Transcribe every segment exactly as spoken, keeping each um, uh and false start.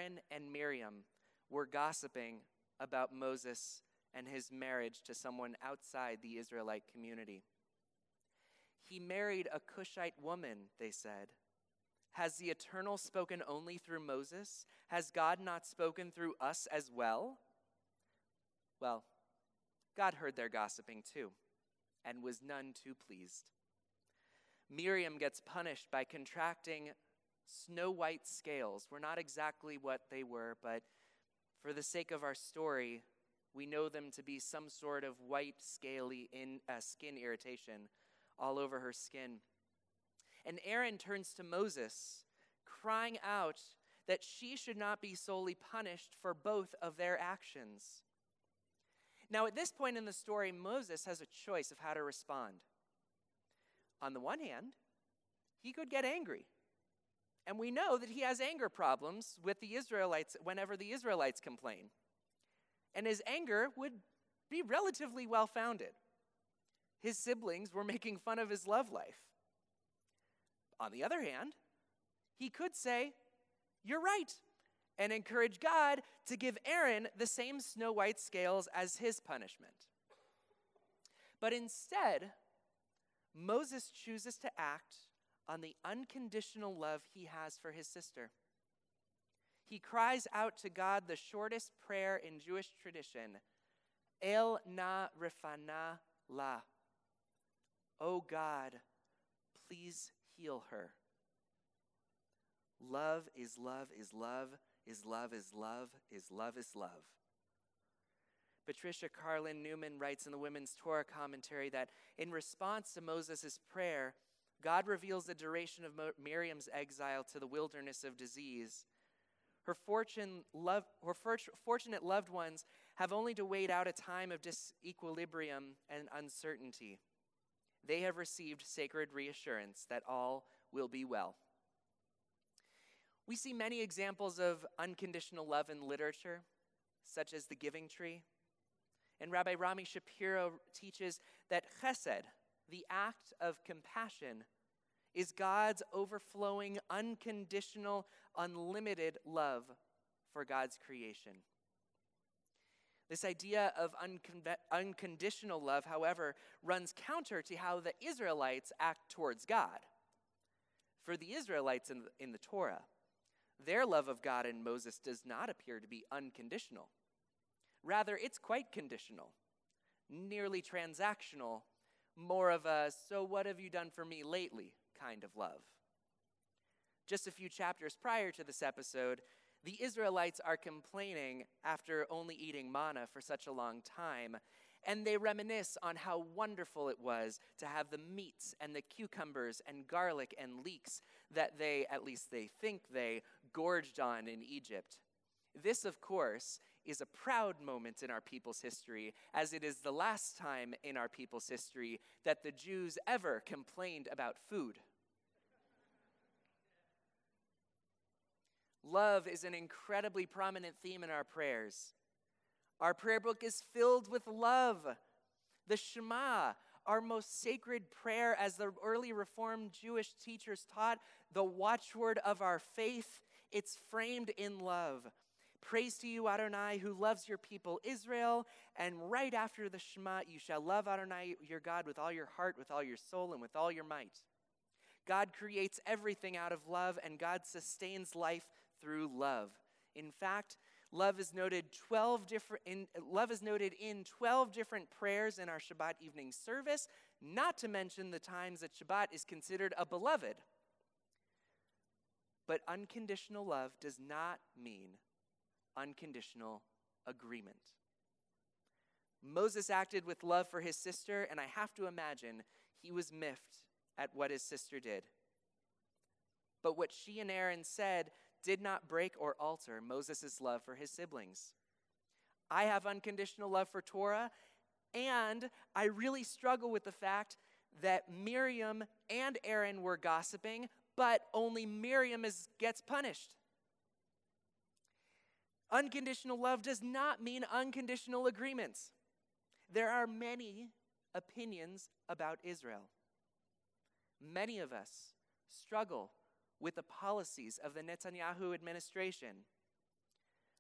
Aaron and Miriam were gossiping about Moses and his marriage to someone outside the Israelite community. He married a Cushite woman, they said. Has the Eternal spoken only through Moses? Has God not spoken through us as well? Well, God heard their gossiping too, and was none too pleased. Miriam gets punished by contracting snow-white scales. We're not exactly what they were, but for the sake of our story, we know them to be some sort of white, scaly in, uh, skin irritation all over her skin. And Aaron turns to Moses, crying out that she should not be solely punished for both of their actions. Now, at this point in the story, Moses has a choice of how to respond. On the one hand, he could get angry. And we know that he has anger problems with the Israelites whenever the Israelites complain. And his anger would be relatively well-founded. His siblings were making fun of his love life. On the other hand, he could say, "You're right," and encourage God to give Aaron the same snow-white scales as his punishment. But instead, Moses chooses to act on the unconditional love he has for his sister. He cries out to God the shortest prayer in Jewish tradition, El na refana la. Oh God, please heal her. Love is love is love is love is love is love is love. Patricia Carlin Newman writes in the Women's Torah commentary that in response to Moses' prayer, God reveals the duration of Miriam's exile to the wilderness of disease. Her, fortune, love, her fortunate loved ones have only to wait out a time of disequilibrium and uncertainty. They have received sacred reassurance that all will be well. We see many examples of unconditional love in literature, such as the Giving Tree. And Rabbi Rami Shapiro teaches that chesed, the act of compassion, is God's overflowing, unconditional, unlimited love for God's creation. This idea of uncon- unconditional love, however, runs counter to how the Israelites act towards God. For the Israelites in the, in the Torah, their love of God and Moses does not appear to be unconditional. Rather, it's quite conditional, nearly transactional, more of a, so what have you done for me lately kind of love. Just a few chapters prior to this episode, the Israelites are complaining after only eating manna for such a long time, and they reminisce on how wonderful it was to have the meats and the cucumbers and garlic and leeks that they, at least they think they, gorged on in Egypt. This, of course, is a proud moment in our people's history, as it is the last time in our people's history that the Jews ever complained about food. Love is an incredibly prominent theme in our prayers. Our prayer book is filled with love. The Shema, our most sacred prayer, as the early Reformed Jewish teachers taught, the watchword of our faith, it's framed in love. Praise to you, Adonai, who loves your people Israel. And right after the Shema, you shall love Adonai, your God, with all your heart, with all your soul, and with all your might. God creates everything out of love, and God sustains life through love. In fact, love is noted twelve different in, love is noted in twelve different prayers in our Shabbat evening service, not to mention the times that Shabbat is considered a beloved. But unconditional love does not mean unconditional agreement. Moses acted with love for his sister, and I have to imagine he was miffed at what his sister did. But what she and Aaron said did not break or alter Moses' love for his siblings. I have unconditional love for Torah, and I really struggle with the fact that Miriam and Aaron were gossiping, but only Miriam is, gets punished. Unconditional love does not mean unconditional agreements. There are many opinions about Israel. Many of us struggle with the policies of the Netanyahu administration.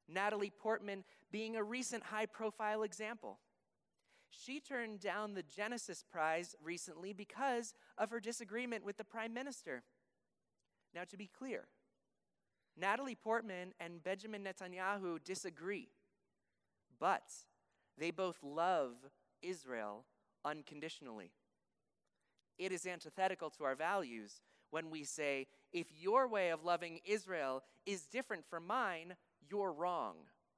Natalie Portman being a recent high-profile example. She turned down the Genesis Prize recently because of her disagreement with the Prime Minister. Now, to be clear, Natalie Portman and Benjamin Netanyahu disagree, but they both love Israel unconditionally. It is antithetical to our values when we say, if your way of loving Israel is different from mine, you're wrong.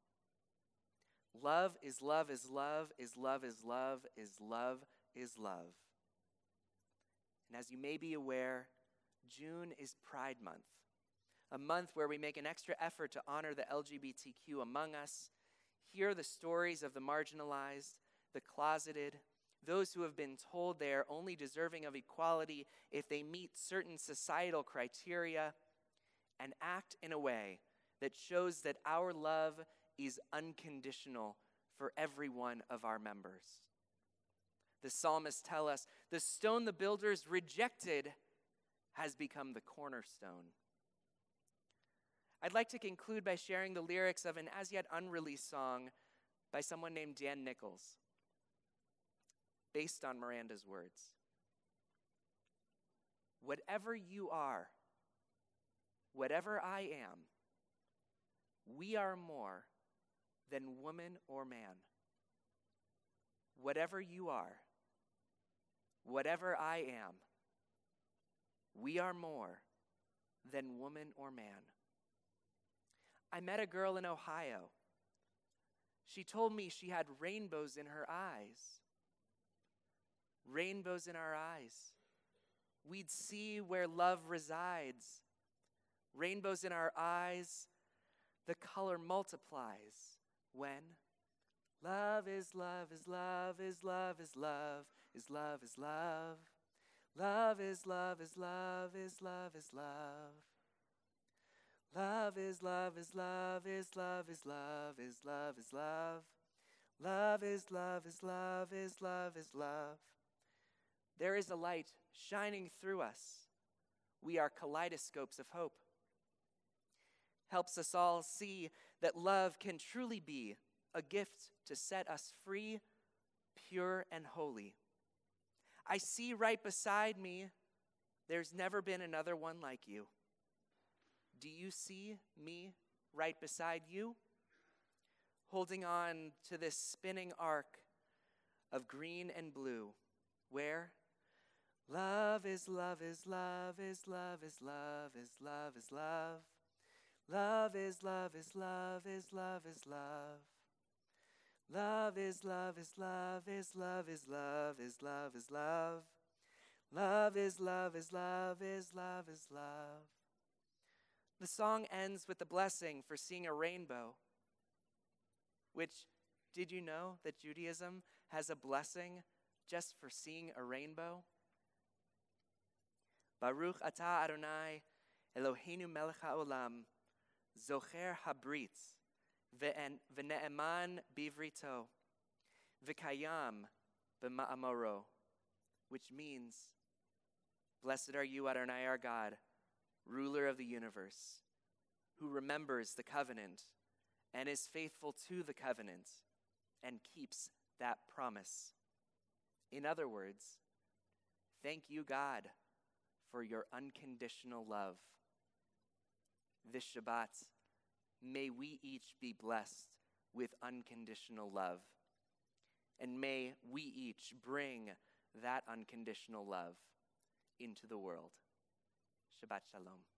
Love is love is love is love is love is love is love. And as you may be aware, June is Pride Month, a month where we make an extra effort to honor the L G B T Q among us, hear the stories of the marginalized, the closeted, those who have been told they are only deserving of equality if they meet certain societal criteria, and act in a way that shows that our love is unconditional for every one of our members. The psalmists tell us, the stone the builders rejected has become the cornerstone. I'd like to conclude by sharing the lyrics of an as yet unreleased song by someone named Dan Nichols, based on Miranda's words. Whatever you are, whatever I am, we are more than woman or man. Whatever you are, whatever I am, we are more than woman or man. I met a girl in Ohio. She told me she had rainbows in her eyes. Rainbows in our eyes. We'd see where love resides. Rainbows in our eyes, the color multiplies when love is love is love is love is love is love is love. Love is love is love is love is love. Love is love is love is love is love is love is love. Love is love is love is love is love. There is a light shining through us. We are kaleidoscopes of hope. Helps us all see that love can truly be a gift to set us free, pure, and holy. I see right beside me, there's never been another one like you. Do you see me right beside you? Holding on to this spinning arc of green and blue, where love is love is love is love is love is love is love. Love is love is love is love is love. Love is love is love is love is love is love is love. Love is love is love is love is love. The song ends with the blessing for seeing a rainbow, which, did you know that Judaism has a blessing just for seeing a rainbow? Baruch atah Adonai Eloheinu melech haolam, zocher habrit, v'ne'eman bivrito, v'kayam b'ma'amoro, which means, blessed are you, Adonai, our God, ruler of the universe, who remembers the covenant and is faithful to the covenant and keeps that promise. In other words, thank you, God, for your unconditional love. This Shabbat, may we each be blessed with unconditional love, and may we each bring that unconditional love into the world. Shabbat Shalom.